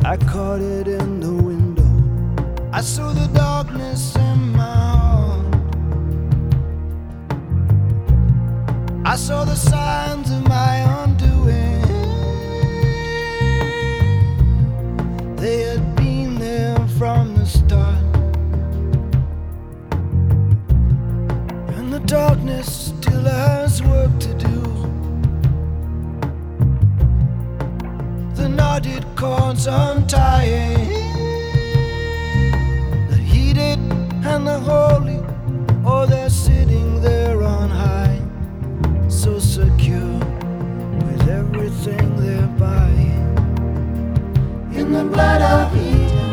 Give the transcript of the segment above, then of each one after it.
I caught it in the window. I saw the darkness in my heart. I saw the signs of my undoing. They had been there from the start, and the darkness still has work to do. The knotted cords untying, the heated and the holy, oh, they're sitting there on high, so secure with everything they're buying. In the blood of Eden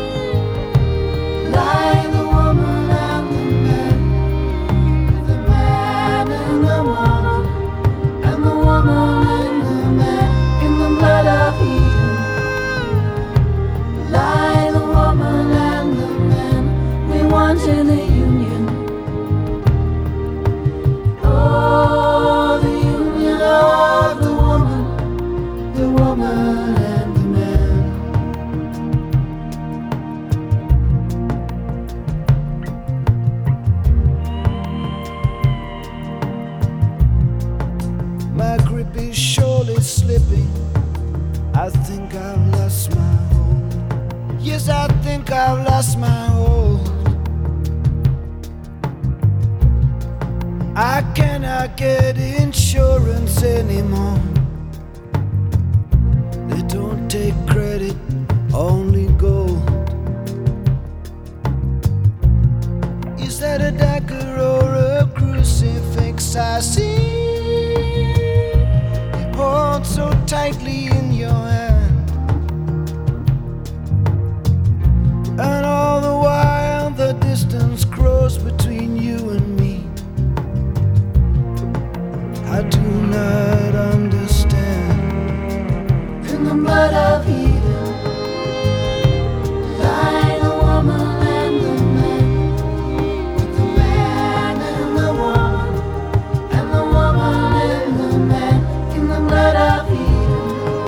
lie the woman and the man, the man and the woman, and the woman and the man. In the blood of Eden lie the woman and the man. We wanted the union, oh, the union of the woman and the man. My grip is surely slipping. I think I've lost my hold. Yes, I think I've lost my hold. I cannot get insurance anymore. They don't take credit, only gold. Is that a dagger or a crucifix I see? You hold so tightly in your hand, and all the while the distance grows between you and me. I do not understand. In the blood of Eden lie the woman and the man, with the man and the woman, and the woman and the man. In the blood of Eden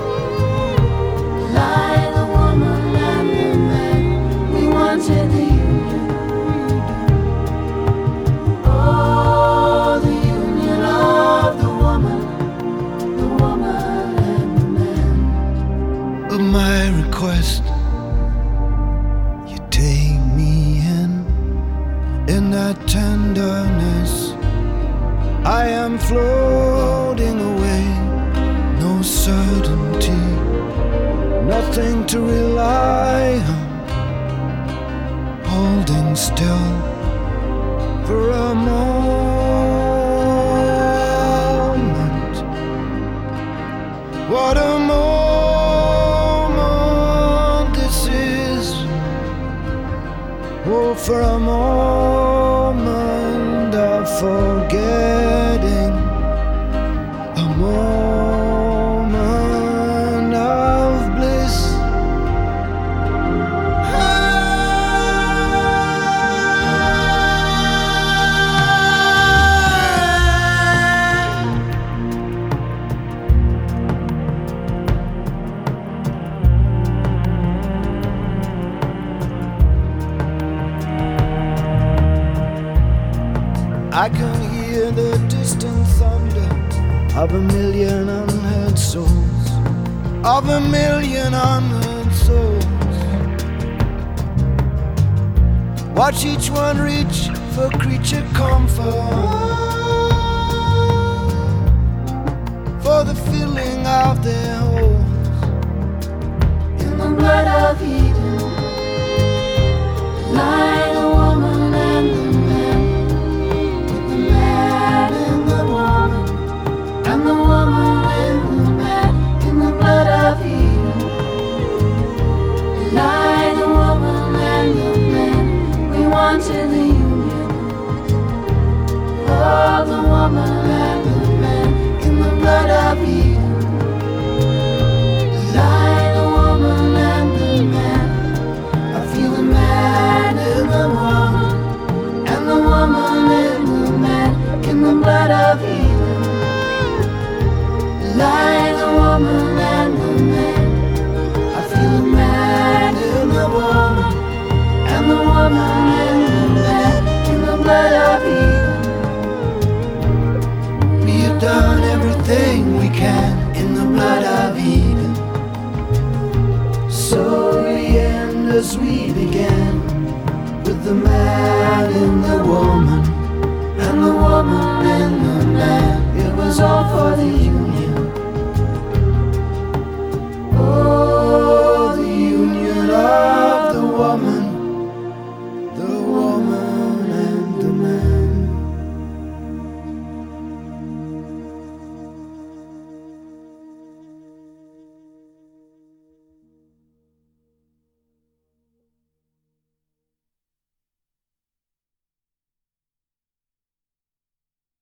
lie the woman and the man. We wanted the union, oh, the union of the woman and the man. But my request, you take me in that tenderness. I am floating away, no certainty, nothing to rely on, holding still for a moment. What a moment this is. Oh, for a moment of forgetting, a moment of bliss. I can hear the distant thunder of a million unheard souls, of a million unheard souls. Watch each one reach for creature comfort, for the filling of their holes. In the blood of Eden lie the woman and the man, the man and the woman, and the woman and the man. In the blood of Eden lie the woman and the man. We wanted the union of the woman and the man. In the blood of Eden as we began, with the man in the woman and the woman in